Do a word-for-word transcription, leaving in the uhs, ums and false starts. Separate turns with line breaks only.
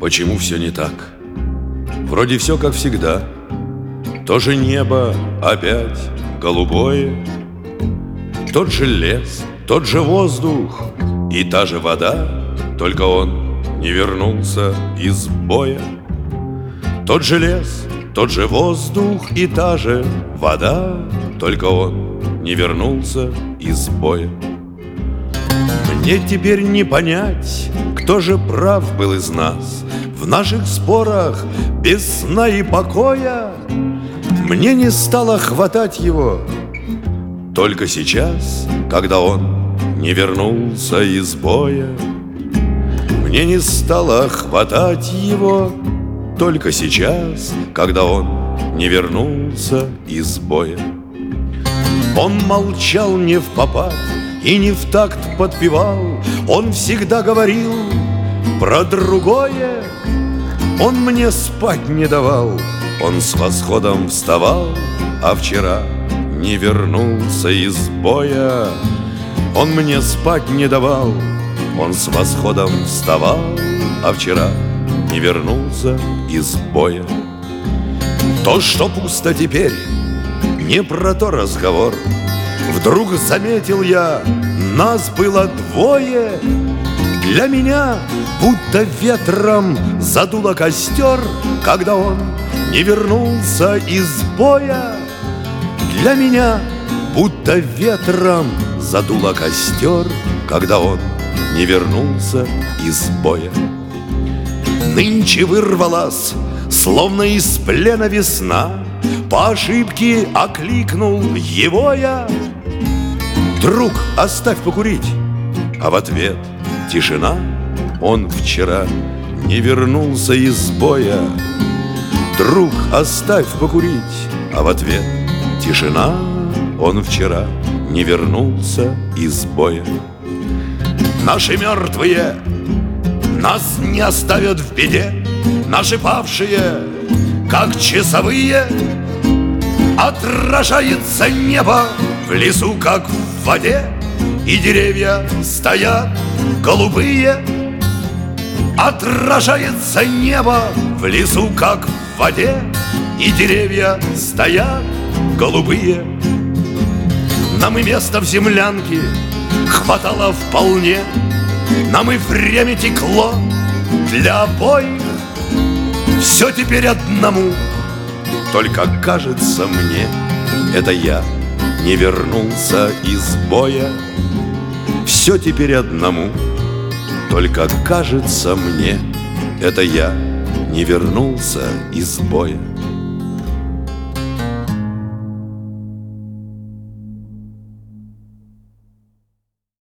почему все не так? Вроде все как всегда. То же небо опять голубое, тот же лес, тот же воздух и та же вода, только он не вернулся из боя. Тот же лес, тот же воздух и та же вода, только он не вернулся из боя. Мне теперь не понять, кто же прав был из нас в наших спорах без сна и покоя. Мне не стало хватать его только сейчас, когда он не вернулся из боя. Мне не стало хватать его только сейчас, когда он не вернулся из боя. Он молчал не впопад и не в такт подпевал, он всегда говорил про другое. Он мне спать не давал, он с восходом вставал, а вчера не вернулся из боя. Он мне спать не давал, он с восходом вставал, а вчера не вернулся из боя. То, что пусто теперь, не про то разговор. Вдруг заметил я, нас было двое. Для меня будто ветром задуло костер, когда он не вернулся из боя. Для меня будто ветром задуло костер, когда он не вернулся из боя. Нынче вырвалась, словно из плена весна, по ошибке окликнул его я: «Друг, оставь покурить!» А в ответ тишина. Он вчера не вернулся из боя. «Друг, оставь покурить!» А в ответ тишина. Он вчера не вернулся из боя. Наши мертвые нас не оставят в беде. Наши павшие, как часовые, отражается небо в лесу, как в воде, и деревья стоят голубые. Отражается небо в лесу, как в воде, и деревья стоят голубые. Нам и места в землянке хватало вполне, нам и время текло для обоих. Все теперь одному, только кажется мне, это я не вернулся из боя. Все теперь одному, только кажется мне, это я не вернулся из боя.